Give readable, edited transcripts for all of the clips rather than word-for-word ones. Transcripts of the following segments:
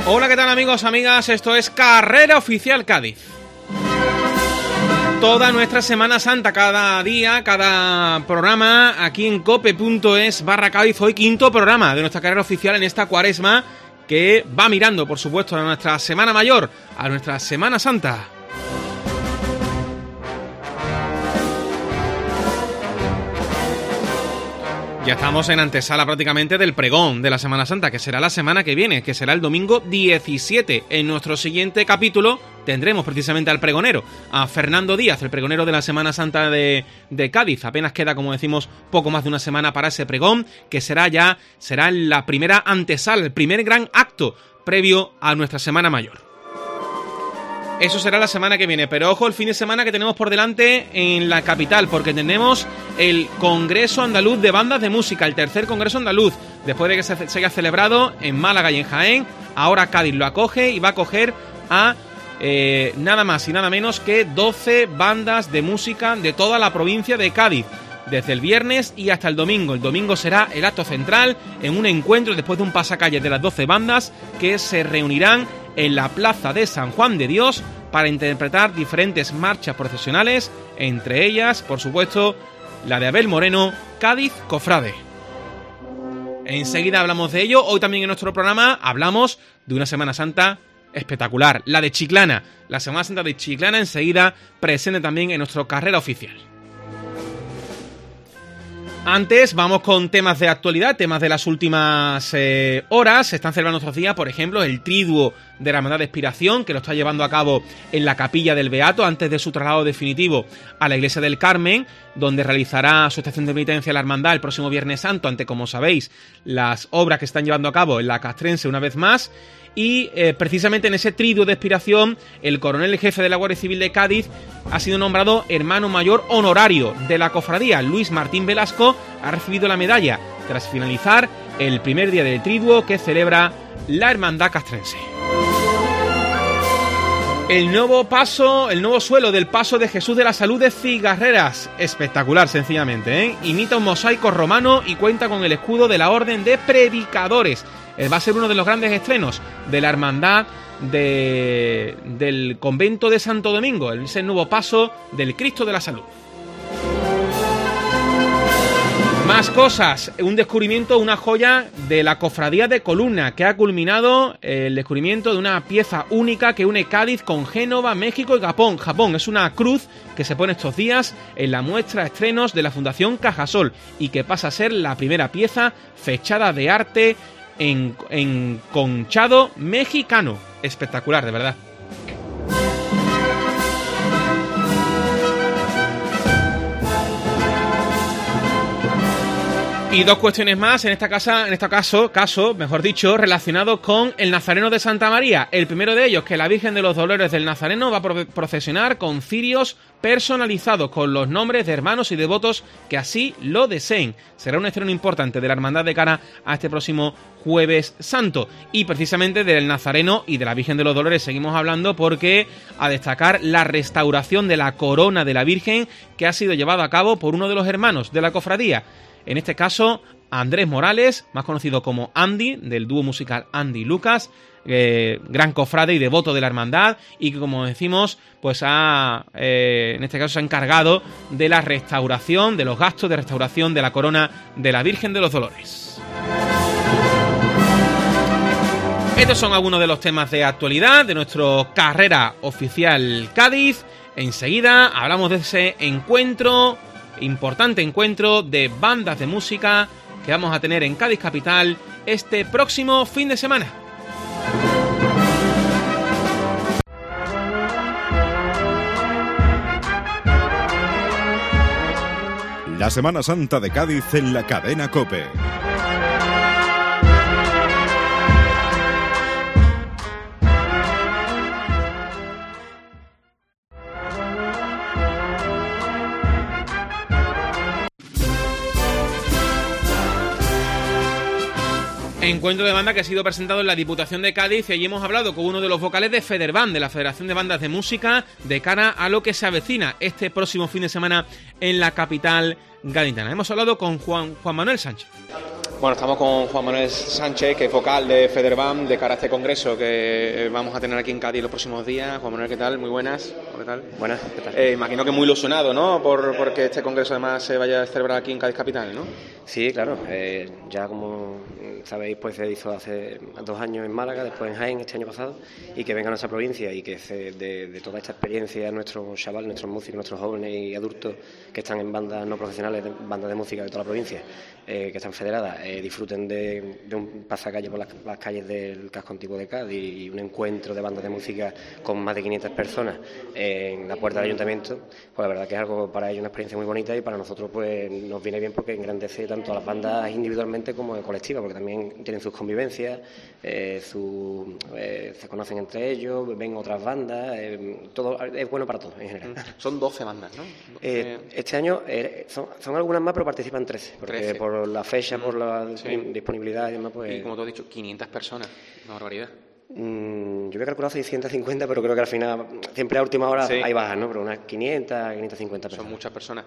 Hola, ¿qué tal amigos, amigas? Esto es Carrera Oficial Cádiz. Toda nuestra Semana Santa, cada día, cada programa, aquí en cope.es/Cádiz. Hoy quinto programa de nuestra carrera oficial en esta cuaresma que va mirando, por supuesto, a nuestra Semana Mayor, a nuestra Semana Santa. Ya estamos en antesala prácticamente del pregón de la Semana Santa, que será la semana que viene, que será el domingo 17. En nuestro siguiente capítulo tendremos precisamente al pregonero, a Fernando Díaz, el pregonero de la Semana Santa de Cádiz. Apenas queda, como decimos, poco más de una semana para ese pregón, que será la primera antesala, el primer gran acto previo a nuestra Semana Mayor. Eso será la semana que viene, pero ojo el fin de semana que tenemos por delante en la capital, porque tenemos el Congreso Andaluz de Bandas de Música, el tercer Congreso Andaluz, después de que se haya celebrado en Málaga y en Jaén. Ahora Cádiz lo acoge y va a acoger a nada más y nada menos que 12 bandas de música de toda la provincia de Cádiz, desde el viernes y hasta el domingo. El domingo será el acto central en un encuentro después de un pasacalles de las 12 bandas que se reunirán en la plaza de San Juan de Dios para interpretar diferentes marchas procesionales, entre ellas, por supuesto, la de Abel Moreno, Cádiz Cofrade. Enseguida hablamos de ello. Hoy también en nuestro programa hablamos de una Semana Santa espectacular, la de Chiclana. La Semana Santa de Chiclana enseguida presente también en nuestra carrera oficial. Antes vamos con temas de actualidad, temas de las últimas horas. Se están celebrando estos días, por ejemplo, el triduo de la Hermandad de Expiración, que lo está llevando a cabo en la Capilla del Beato antes de su traslado definitivo a la Iglesia del Carmen, donde realizará su estación de penitencia la Hermandad el próximo Viernes Santo, ante, como sabéis, las obras que están llevando a cabo en la Castrense una vez más. Y precisamente en ese triduo de expiración, el coronel jefe de la Guardia Civil de Cádiz ha sido nombrado hermano mayor honorario de la cofradía. Luis Martín Velasco ha recibido la medalla tras finalizar el primer día del triduo que celebra la Hermandad Castrense. El nuevo suelo del Paso de Jesús de la Salud de Cigarreras, espectacular sencillamente, ¿eh? Imita un mosaico romano y cuenta con el escudo de la Orden de Predicadores. Va a ser uno de los grandes estrenos de la hermandad del convento de Santo Domingo, es el nuevo paso del Cristo de la Salud. Más cosas, un descubrimiento, una joya de la Cofradía de Columna, que ha culminado el descubrimiento de una pieza única que une Cádiz con Génova, México y Japón. Es una cruz que se pone estos días en la muestra estrenos de la Fundación Cajasol y que pasa a ser la primera pieza fechada de arte en conchado mexicano. Espectacular, de verdad. Y dos cuestiones más, en este caso, mejor dicho, relacionados con el Nazareno de Santa María. El primero de ellos, que la Virgen de los Dolores del Nazareno va a procesionar con cirios personalizados con los nombres de hermanos y devotos que así lo deseen. Será un estreno importante de la hermandad de cara a este próximo Jueves Santo. Y precisamente del Nazareno y de la Virgen de los Dolores seguimos hablando, porque a destacar la restauración de la corona de la Virgen que ha sido llevada a cabo por uno de los hermanos de la cofradía. En este caso, Andrés Morales, más conocido como Andy, del dúo musical Andy Lucas, gran cofrade y devoto de la hermandad, y que, como decimos, pues en este caso se ha encargado de la restauración, de los gastos de restauración de la corona de la Virgen de los Dolores. Estos son algunos de los temas de actualidad de nuestro Carrera Oficial Cádiz. Enseguida hablamos de ese importante encuentro de bandas de música que vamos a tener en Cádiz capital este próximo fin de semana. La Semana Santa de Cádiz en la cadena COPE. Encuentro de banda que ha sido presentado en la Diputación de Cádiz, y allí hemos hablado con uno de los vocales de Federband, de la Federación de Bandas de Música, de cara a lo que se avecina este próximo fin de semana en la capital gaditana. Hemos hablado con Juan Manuel Sánchez. Bueno, estamos con Juan Manuel Sánchez, que es vocal de Federbam, de cara a este congreso que vamos a tener aquí en Cádiz los próximos días. Juan Manuel, ¿qué tal? Muy buenas. ¿Qué tal? Buenas, ¿qué tal? Imagino que muy ilusionado, ¿no? Porque este congreso además se vaya a celebrar aquí en Cádiz Capital, ¿no? Sí, claro. Ya como sabéis, pues se hizo hace 2 años en Málaga, después en Jaén este año pasado, y que venga a nuestra provincia y que de toda esta experiencia nuestros chavales, nuestros músicos, nuestros jóvenes y adultos que están en bandas no profesionales, bandas de música de toda la provincia, que están federadas, disfruten de un pasacalle por las calles del casco antiguo de Cádiz y un encuentro de bandas de música con más de 500 personas en la puerta del ayuntamiento. Pues la verdad que es algo para ellos una experiencia muy bonita, y para nosotros pues nos viene bien porque engrandece tanto a las bandas individualmente como colectivas, porque también tienen sus convivencias, se conocen entre ellos, ven otras bandas, todo es bueno para todos en general. Son 12 bandas, ¿no? Este año son algunas más, pero participan 13, porque 13. Por la fecha, por la disponibilidad y demás, pues... Y como tú has dicho, 500 personas, una barbaridad. Yo había calculado 650, pero creo que al final, siempre a última hora hay bajas, ¿no? Pero unas 500, 550 personas. Son muchas personas.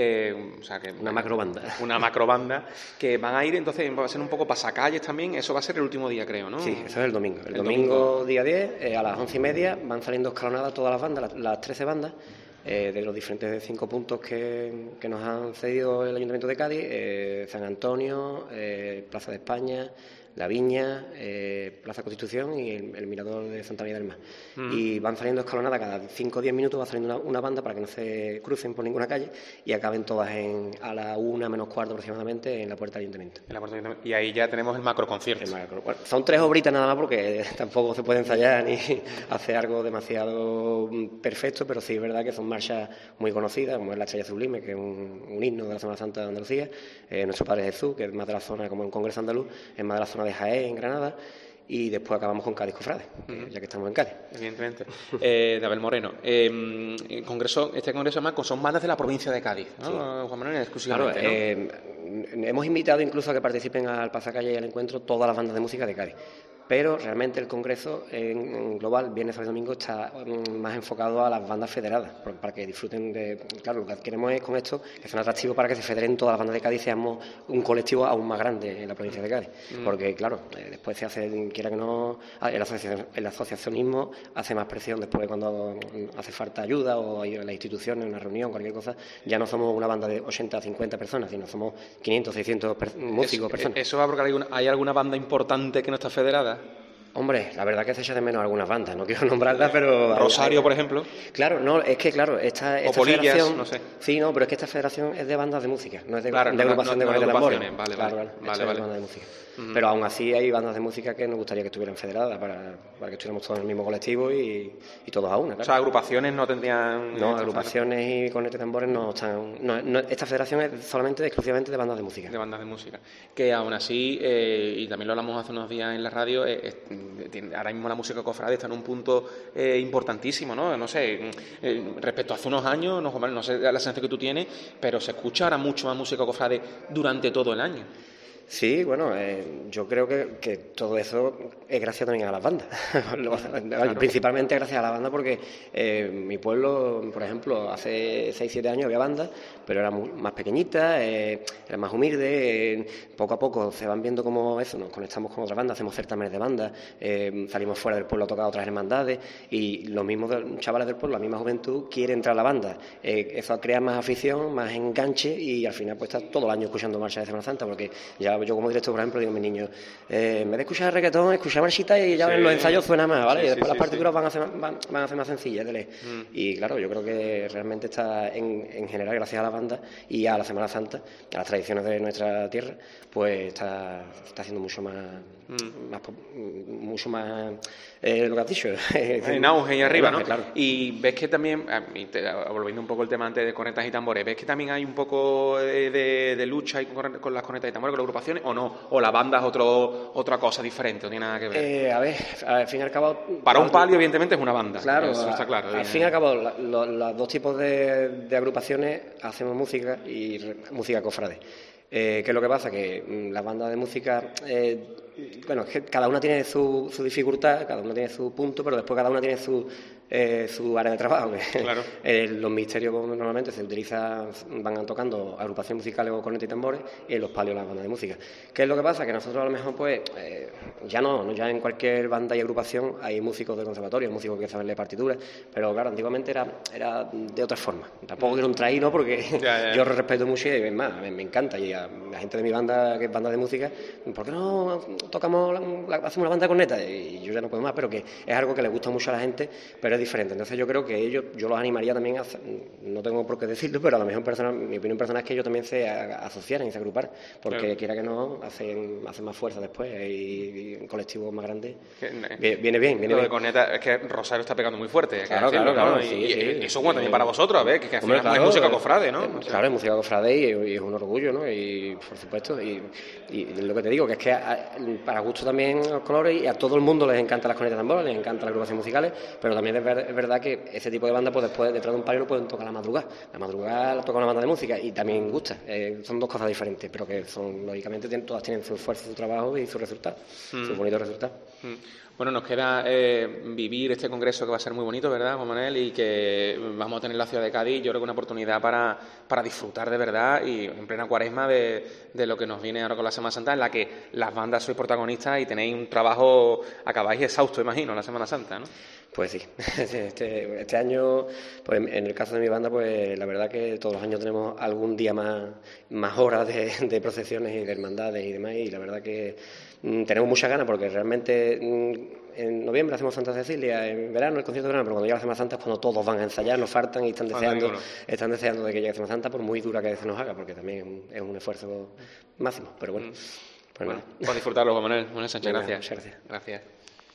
O sea que una macrobanda. Una macrobanda que van a ir, entonces va a ser un poco pasacalles también. Eso va a ser el último día, creo, ¿no? Sí, eso es el domingo. El domingo día 10, a las 11:30, van saliendo escalonadas todas las bandas, las 13 bandas, de los diferentes 5 puntos que nos han cedido el Ayuntamiento de Cádiz: San Antonio, Plaza de España, La Viña, Plaza Constitución y el Mirador de Santa María del Mar. Y van saliendo escalonadas cada 5 o 10 minutos, va saliendo una banda para que no se crucen por ninguna calle y acaben todas a la 1 menos cuarto aproximadamente en la puerta del Ayuntamiento. Y ahí ya tenemos el macroconcierto. Bueno, son 3 obritas nada más, porque tampoco se puede ensayar ni hacer algo demasiado perfecto, pero sí es verdad que son marchas muy conocidas, como es la Estrella Sublime, que es un himno de la Semana Santa de Andalucía, Nuestro Padre Jesús, que es más de la zona, como un Congreso andaluz, es más de la zona de Jaén, en Granada, y después acabamos con Cádiz Cofrades, ya que estamos en Cádiz. Evidentemente. De Abel Moreno. Este congreso además son bandas de la provincia de Cádiz, ¿no? Sí. Juan Manuel, exclusivamente. Claro, hemos invitado incluso a que participen al pasacalle y al encuentro todas las bandas de música de Cádiz. Pero realmente el congreso en global, viernes, sábado y domingo, está más enfocado a las bandas federadas, para que disfruten de... Claro, lo que queremos es con esto que sea un atractivo para que se federen todas las bandas de Cádiz y seamos un colectivo aún más grande en la provincia de Cádiz. Porque, claro, después se hace, quiera que no, el asociacionismo hace más presión después cuando hace falta ayuda, o hay en las instituciones, una reunión, cualquier cosa. Ya no somos una banda de 80 o 50 personas, sino somos 500, 600 músicos, personas. ¿Eso va porque hay alguna banda importante que no está federada? Hombre, la verdad que se echa de menos algunas bandas, no quiero nombrarlas, pero... Rosario, por ejemplo. Claro, no, es que claro, esta Polillas, federación... no sé. Sí, no, pero es que esta federación es de bandas de música, no es de agrupación de tambores. Vale. Bandas de música. Pero aún así hay bandas de música que nos gustaría que estuvieran federadas para que estuviéramos todos en el mismo colectivo y todos a una, claro. O sea, agrupaciones no tendrían... No, agrupaciones y cornetas de tambores no están... No, esta federación es solamente, exclusivamente de bandas de música. De bandas de música. Que aún así, y también lo hablamos hace unos días en la radio, ahora mismo la música cofrade está en un punto importantísimo, ¿no? No sé, respecto a hace unos años, no sé la sensación que tú tienes, pero se escucha ahora mucho más música cofrade durante todo el año. Sí, bueno, yo creo que todo eso es gracias también a las bandas. Claro. Principalmente gracias a la banda, porque mi pueblo, por ejemplo, hace 6-7 años había bandas, pero era más pequeñita, era más humilde. Poco a poco se van viendo cómo eso, nos conectamos con otras bandas, hacemos certámenes de bandas, salimos fuera del pueblo a tocar otras hermandades, y los mismos chavales del pueblo, la misma juventud, quiere entrar a la banda. Eso crea más afición, más enganche, y al final pues está todo el año escuchando marchas de Semana Santa, porque ya yo como director, por ejemplo, digo a mis niños, en vez de escuchar reggaetón, escuchar marchita y ya en los ensayos suena más, ¿vale? Y después las partituras van a ser más sencillas de leer. Y claro, yo creo que realmente está en general, gracias a la banda y a la Semana Santa, a las tradiciones de nuestra tierra, pues está haciendo mucho más lo que has dicho. En auge y arriba, ¿no? Claro. Y ves que también, volviendo un poco el tema antes de cornetas y tambores, ves que también hay un poco de lucha ahí con las cornetas y tambores, con las agrupaciones, o no, o la banda es otra cosa diferente, no tiene nada que ver. A ver, al fin y al cabo... Para un palio, evidentemente, es una banda. Claro, eso está claro. Al fin y al cabo, los dos tipos de agrupaciones hacemos música y música cofrade. ¿Qué es lo que pasa? Que las bandas de música bueno, es que cada una tiene su dificultad, cada una tiene su punto, pero después cada una tiene su área de trabajo. Claro. Los misterios normalmente se utilizan, van tocando agrupaciones musicales o cornetas y tambores, y en los palios las bandas de música. ¿Qué es lo que pasa? Que nosotros a lo mejor, pues, ya en cualquier banda y agrupación hay músicos del conservatorio, músicos que saben leer partituras, pero claro, antiguamente era de otra forma. Tampoco quiero un traído, porque yo respeto mucho y es más, me encanta. Y a la gente de mi banda, que es banda de música, ¿por qué no hacemos una banda de cornetas? Y yo ya no puedo más, pero que es algo que le gusta mucho a la gente, pero es diferente. Entonces yo creo que yo los animaría también a, no tengo por qué decirlo, pero a lo mejor mi opinión personal es que ellos también se asociaran y se agrupar, porque quiera que no, hacen más fuerza después, y un colectivo más grande viene bien. De corneta, es que Rosario está pegando muy fuerte. Claro. Y eso bueno también para vosotros, a ver, que al final es música cofrade, ¿no? Claro, es música cofrade y es un orgullo, ¿no? Y por supuesto, y lo que te digo, que es que para gusto también los colores, y a todo el mundo les encantan las cornetas de tambores, les encantan las agrupaciones musicales, pero también es verdad que ese tipo de banda, pues después, detrás de un palio, no pueden tocar la madrugada. La madrugada la toca una banda de música y también gusta. Son dos cosas diferentes, pero que son, lógicamente, todas tienen su esfuerzo, su trabajo y su resultado, su bonito resultado. Bueno, nos queda vivir este congreso, que va a ser muy bonito, ¿verdad, Juan Manuel? Y que vamos a tener en la ciudad de Cádiz, yo creo que una oportunidad para disfrutar de verdad, y en plena cuaresma, de lo que nos viene ahora con la Semana Santa, en la que las bandas sois protagonistas y tenéis un trabajo, acabáis exhausto, imagino, la Semana Santa, ¿no? Pues sí, este año, pues en el caso de mi banda, pues la verdad que todos los años tenemos algún día más horas de procesiones y de hermandades y demás, y la verdad que tenemos muchas ganas, porque realmente en noviembre hacemos Santa Cecilia, en verano el concierto de verano, pero cuando llega la Semana Santa es cuando todos van a ensayar, nos faltan y están deseando de que llegue Semana Santa, por muy dura que se nos haga, porque también es un esfuerzo máximo, pero bueno. Pues nada. Por disfrutarlo, Juan Manuel Sánchez, gracias. Muchas gracias.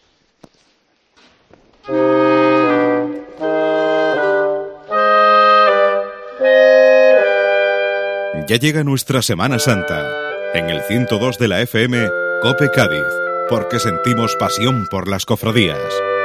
Ya llega nuestra Semana Santa. En el 102 de la FM, COPE Cádiz, porque sentimos pasión por las cofradías.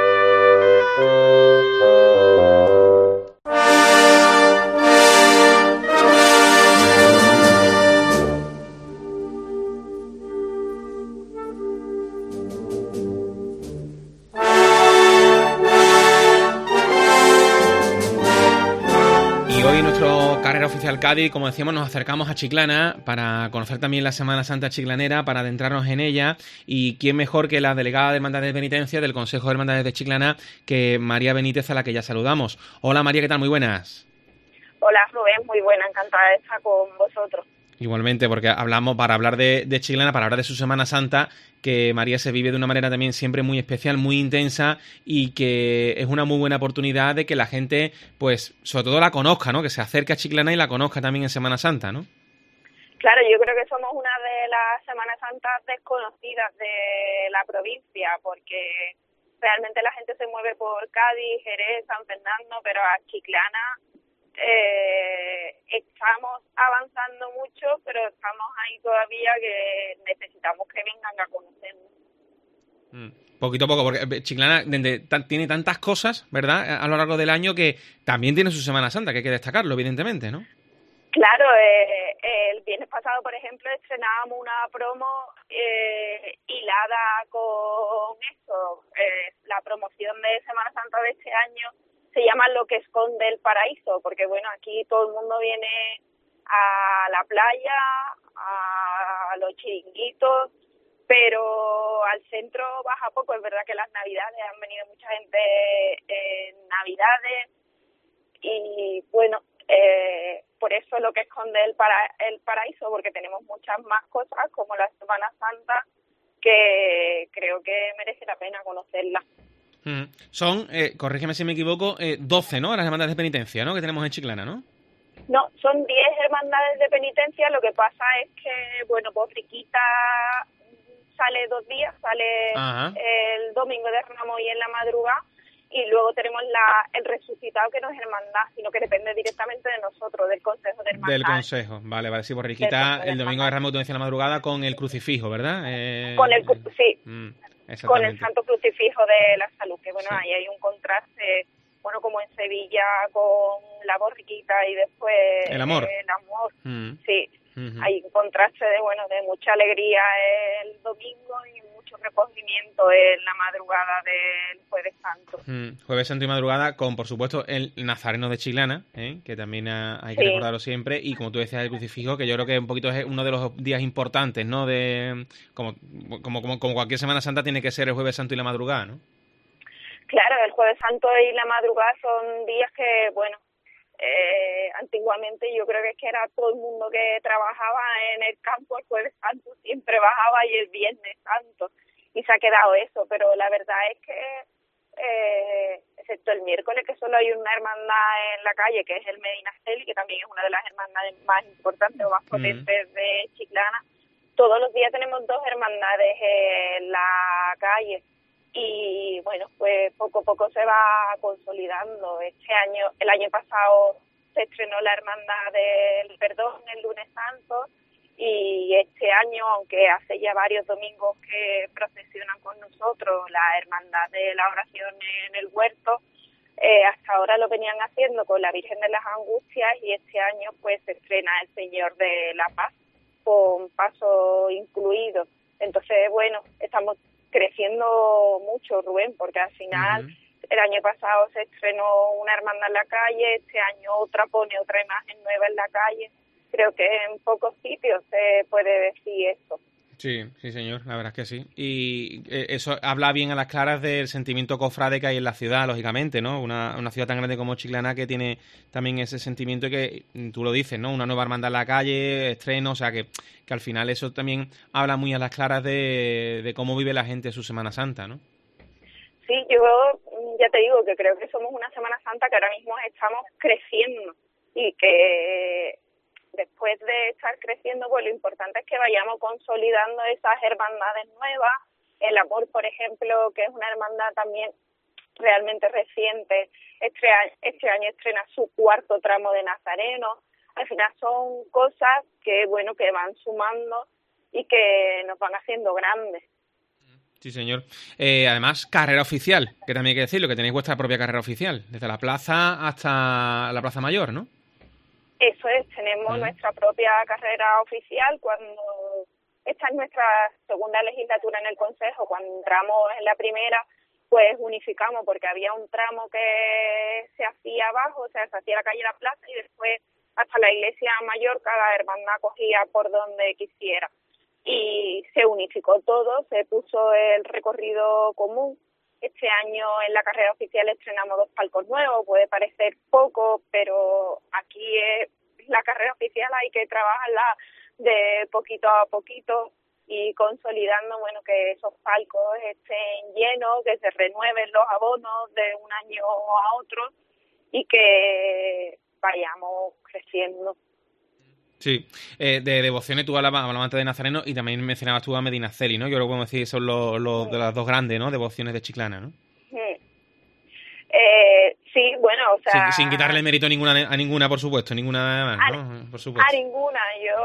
Oficial Cádiz, como decíamos, nos acercamos a Chiclana para conocer también la Semana Santa chiclanera, para adentrarnos en ella, y quién mejor que la delegada de Hermandades de Penitencia del Consejo de Hermandades de Chiclana, que María Benítez, a la que ya saludamos. Hola María, ¿qué tal? Muy buenas. Hola Rubén, muy buena, encantada de estar con vosotros. Igualmente, porque hablamos para hablar de Chiclana, para hablar de su Semana Santa, que María se vive de una manera también siempre muy especial, muy intensa, y que es una muy buena oportunidad de que la gente, pues, sobre todo la conozca, ¿no? Que se acerque a Chiclana y la conozca también en Semana Santa, ¿no? Claro, yo creo que somos una de las Semanas Santas desconocidas de la provincia, porque realmente la gente se mueve por Cádiz, Jerez, San Fernando, pero a Chiclana estamos avanzando mucho, pero estamos ahí todavía, que necesitamos que vengan a conocernos. Poquito a poco, porque Chiclana tiene tantas cosas, ¿verdad?, a lo largo del año, que también tiene su Semana Santa, que hay que destacarlo, evidentemente, ¿no? Claro, el viernes pasado, por ejemplo, estrenábamos una promo hilada con eso. La promoción de Semana Santa de este año se llama Lo que esconde el paraíso, porque bueno, aquí todo el mundo viene a la playa, a los chiringuitos, pero al centro baja poco. Es verdad que las Navidades han venido mucha gente en Navidades, y bueno, por eso Lo que esconde el paraíso, porque tenemos muchas más cosas como la Semana Santa, que creo que merece la pena conocerla. Son, corrígeme si me equivoco, 12, ¿no?, las hermandades de penitencia, ¿no?, que tenemos en Chiclana, ¿no? No, son 10 hermandades de penitencia. Lo que pasa es que, bueno, Borriquita sale 2 días, sale el domingo de Ramos y en la madrugada, y luego tenemos el resucitado, que no es hermandad, sino que depende directamente de nosotros, del Consejo de Hermandad. Del Consejo, vale, sí, Borriquita el domingo de Ramos, tú decías, en la madrugada, con el crucifijo, ¿verdad? Sí, con el Santo Crucifijo de la Salud, que bueno, sí. Ahí hay un contraste, bueno, como en Sevilla con la Borriquita y después el amor. Sí, hay un contraste de mucha alegría el domingo y mucho recogimiento en la madrugada del Jueves Santo. Jueves Santo y madrugada con, por supuesto, el Nazareno de Chiclana, que también hay que recordarlo siempre, y como tú decías, el crucifijo, que yo creo que un poquito es uno de los días importantes, ¿no? De como cualquier Semana Santa tiene que ser el Jueves Santo y la madrugada, ¿no? Claro, el Jueves Santo y la madrugada son días que, antiguamente yo creo que es que era todo el mundo que trabajaba en el campo el Jueves Santo siempre bajaba y el Viernes Santo, y se ha quedado eso, pero la verdad es que excepto el miércoles, que solo hay una hermandad en la calle, que es el Medinaceli, que también es una de las hermandades más importantes o más potentes de Chiclana, todos los días tenemos 2 hermandades en la calle. Y bueno, pues poco a poco se va consolidando. El año pasado se estrenó la Hermandad del Perdón el lunes santo, y este año, aunque hace ya varios domingos que procesionan con nosotros la Hermandad de la Oración en el Huerto, hasta ahora lo venían haciendo con la Virgen de las Angustias, y este año pues se estrena el Señor de la Paz con paso incluido. Entonces, bueno, estamos creciendo mucho, Rubén, porque al final el año pasado se estrenó una hermandad en la calle, este año otra pone otra imagen nueva en la calle. Creo que en pocos sitios se puede decir esto. Sí, señor, la verdad es que sí. Y eso habla bien a las claras del sentimiento cofrade que hay en la ciudad, lógicamente, ¿no? Una ciudad tan grande como Chiclana, que tiene también ese sentimiento que tú lo dices, ¿no? Una nueva hermandad en la calle, estreno, o sea que al final eso también habla muy a las claras de cómo vive la gente su Semana Santa, ¿no? Sí, yo ya te digo que creo que somos una Semana Santa que ahora mismo estamos creciendo, y que después de estar creciendo, pues lo importante es que vayamos consolidando esas hermandades nuevas. El Amor, por ejemplo, que es una hermandad también realmente reciente, este año estrena su 4º tramo de Nazareno. Al final son cosas que, que van sumando y que nos van haciendo grandes. Sí, señor. Además, carrera oficial, que también hay que decirlo, que tenéis vuestra propia carrera oficial, desde la plaza hasta la Plaza Mayor, ¿no? Eso es, tenemos nuestra propia carrera oficial. Esta es nuestra segunda legislatura en el Consejo. Cuando entramos en la primera, pues unificamos, porque había un tramo que se hacía abajo, o sea, se hacía la calle La Plaza, y después hasta la Iglesia Mayor cada hermandad cogía por donde quisiera. Y se unificó todo, se puso el recorrido común. Este año en la carrera oficial estrenamos 2 palcos nuevos, puede parecer poco, pero aquí es la carrera oficial, hay que trabajarla de poquito a poquito y consolidando, que esos palcos estén llenos, que se renueven los abonos de un año a otro y que vayamos creciendo. Sí, de devociones tú hablabas antes de Nazareno y también mencionabas tú a Medinaceli, ¿no? Yo creo que podemos decir que son los de las 2 grandes, ¿no? Devociones de Chiclana, ¿no? Sí, o sea... Sin quitarle mérito a ninguna, por supuesto, ninguna más, ¿no? Por supuesto. A ninguna,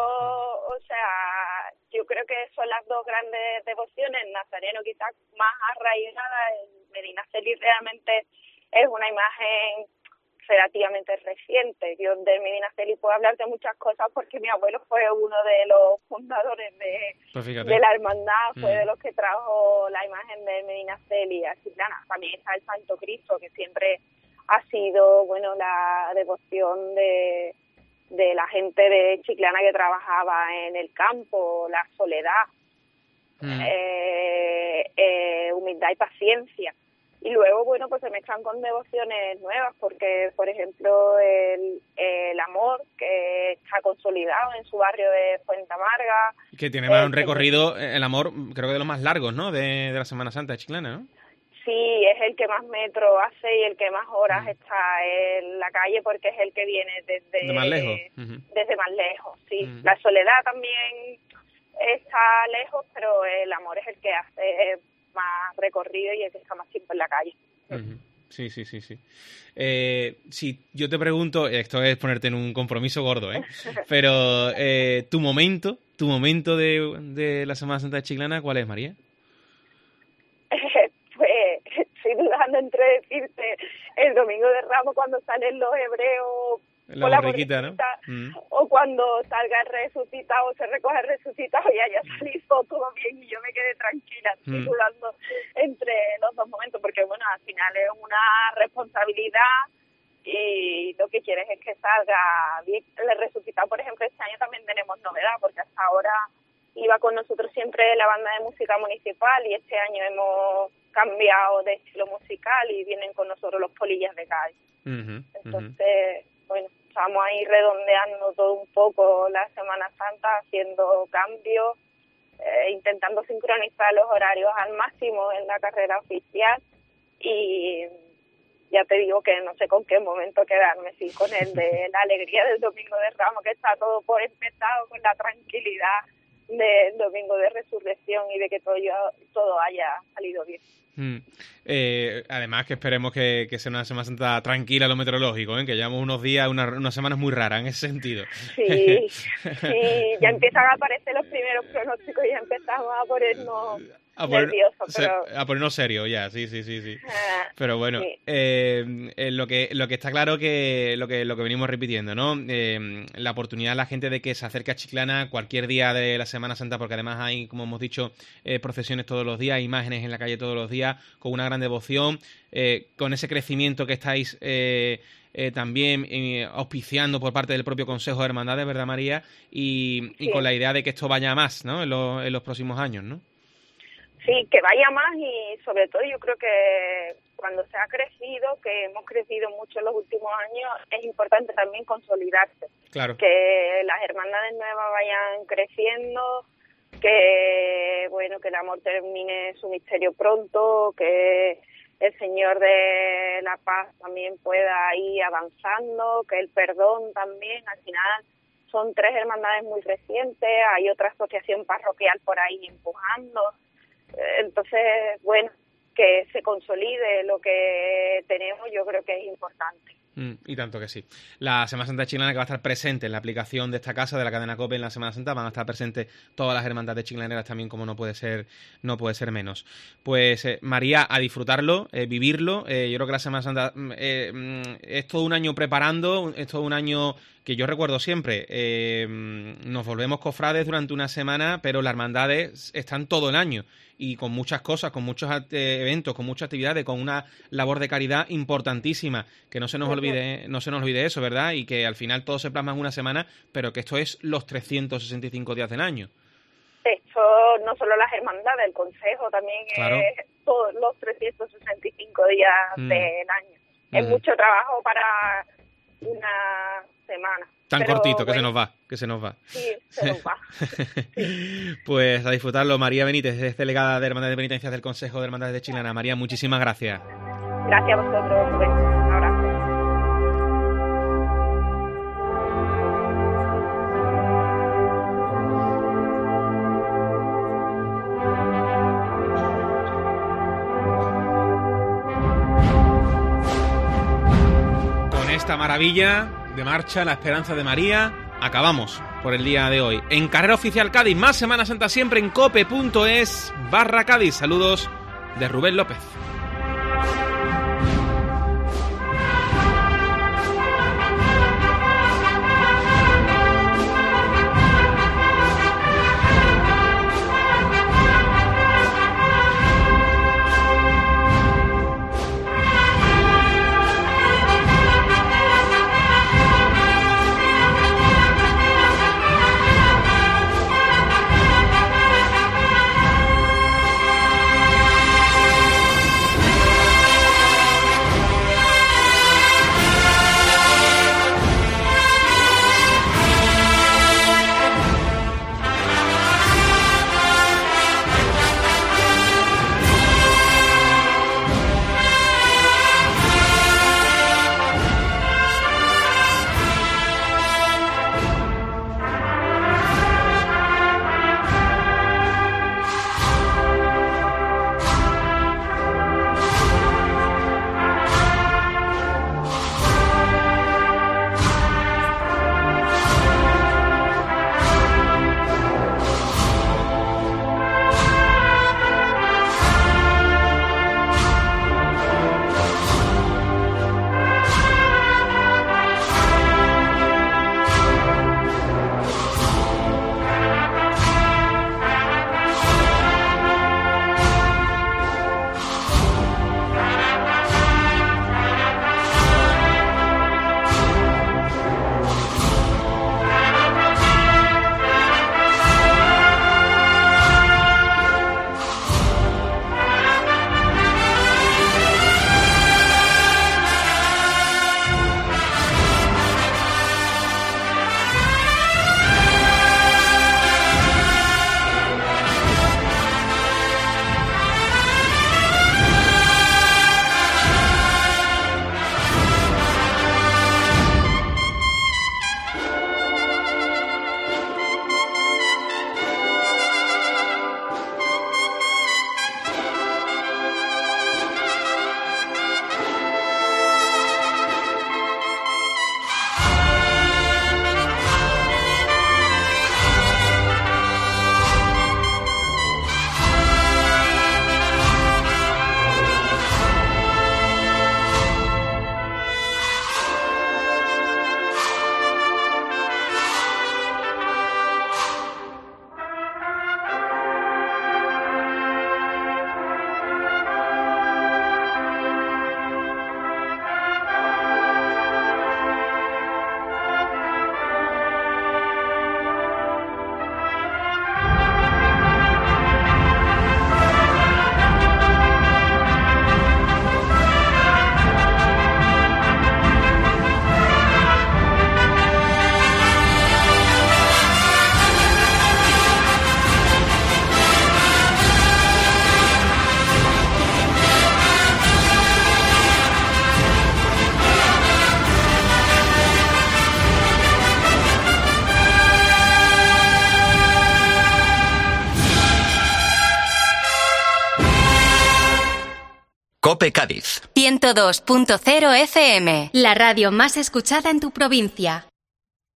yo creo que son las 2 grandes devociones. Nazareno quizás más arraigada, el Medinaceli realmente es una imagen relativamente reciente. Yo del Medinaceli puedo hablar de muchas cosas porque mi abuelo fue uno de los fundadores de la hermandad, fue de los que trajo la imagen del Medinaceli a Chiclana. También está el Santo Cristo, que siempre ha sido la devoción de la gente de Chiclana que trabajaba en el campo, la soledad, humildad y paciencia. Y luego, pues se mezclan con devociones nuevas, porque, por ejemplo, el Amor, que está consolidado en su barrio de Fuente Amarga. Que tiene más un recorrido, el Amor, creo que de los más largos, ¿no?, de la Semana Santa de Chiclana, ¿no? Sí, es el que más metros hace y el que más horas está en la calle, porque es el que viene desde más lejos. Desde más lejos, sí. La Soledad también está lejos, pero el Amor es el que hace más recorrido y el que está más tiempo en la calle. Sí. Si yo te pregunto, esto es ponerte en un compromiso gordo, pero tu momento de la Semana Santa de Chiclana, ¿cuál es, María? Pues estoy dudando entre decirte el Domingo de Ramos, cuando salen los hebreos la borriquita, ¿no? o cuando salga el resucitado, se recoge el resucitado y haya salido todo bien y yo me quedé tranquila, circulando entre los dos momentos, porque bueno, al final es una responsabilidad y lo que quieres es que salga bien. El resucitado, por ejemplo, este año también tenemos novedad, porque hasta ahora iba con nosotros siempre la banda de música municipal y este año hemos cambiado de estilo musical y vienen con nosotros los Polillas de Cádiz. Entonces, bueno, estamos ahí redondeando todo un poco la Semana Santa, haciendo cambios, intentando sincronizar los horarios al máximo en la carrera oficial y ya te digo que no sé con qué momento quedarme, sí, con el de la alegría del Domingo de Ramos, que está todo por empezado, con la tranquilidad del Domingo de Resurrección y de que todo haya salido bien. Además que esperemos que sea una Semana Santa tranquila a lo meteorológico, que llevamos unos días, unas semanas muy raras en ese sentido. Sí, ya empiezan a aparecer los primeros pronósticos y ya empezamos a ponernos nerviosos. A ponernos serios ya, sí. Pero bueno, sí. Lo que está claro que lo que venimos repitiendo, ¿no? La oportunidad a la gente de que se acerque a Chiclana cualquier día de la Semana Santa, porque además hay, como hemos dicho, procesiones todos los días, imágenes en la calle todos los días, con una gran devoción, con ese crecimiento que estáis también auspiciando por parte del propio Consejo de Hermandades, ¿verdad, María? Y con la idea de que esto vaya a más, ¿no? En los próximos años, ¿no? Sí, que vaya más y sobre todo yo creo que cuando se ha crecido, que hemos crecido mucho en los últimos años, es importante también consolidarse. Claro. Que las hermandades nuevas vayan creciendo, que bueno, que el amor termine su misterio pronto, que el Señor de la Paz también pueda ir avanzando, que el perdón también, al final son 3 hermandades muy recientes, hay otra asociación parroquial por ahí empujando. Entonces, bueno, que se consolide lo que tenemos, yo creo que es importante. Y tanto que sí. La Semana Santa Chiclana, que va a estar presente en la aplicación de esta casa, de la cadena COPE en la Semana Santa, van a estar presentes todas las hermandades chiclaneras también, como no puede ser menos. Pues María, a disfrutarlo, vivirlo. Yo creo que la Semana Santa es todo un año preparando, es todo un año que yo recuerdo siempre. Nos volvemos cofrades durante una semana, pero las hermandades están todo el año y con muchas cosas, con muchos eventos, con muchas actividades, con una labor de caridad importantísima, que no se nos olvide eso, ¿verdad? Y que al final todo se plasma en una semana, pero que esto es los 365 días del año. Esto no solo las hermandades, el Consejo también, claro. Es todos los 365 días del año. Es mucho trabajo para una semana. Tan pero cortito, bueno, que se nos va. Sí, se nos va. Pues a disfrutarlo. María Benítez, es delegada de Hermandades de Penitencias del Consejo de Hermandades de Chiclana. María, muchísimas gracias. Gracias a vosotros. Un abrazo. Con esta maravilla de marcha, la esperanza de María, acabamos por el día de hoy. En Carrera Oficial Cádiz, más Semana Santa siempre en cope.es/Cádiz. Saludos de Rubén López. COPE Cádiz. 102.0 FM, la radio más escuchada en tu provincia.